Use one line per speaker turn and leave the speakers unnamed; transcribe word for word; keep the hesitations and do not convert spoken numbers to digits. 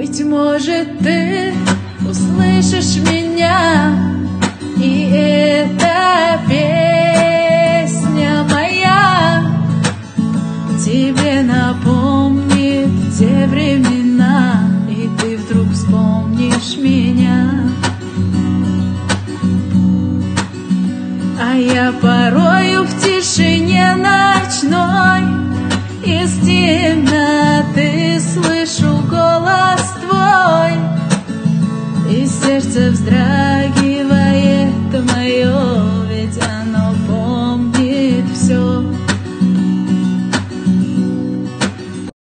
Быть может, ты услышишь меня, и эта песня моя тебе напомнит те времена, и ты вдруг вспомнишь меня. А я порою в тишине ночной из темноты слышу голос твой, и сердце вздрагивает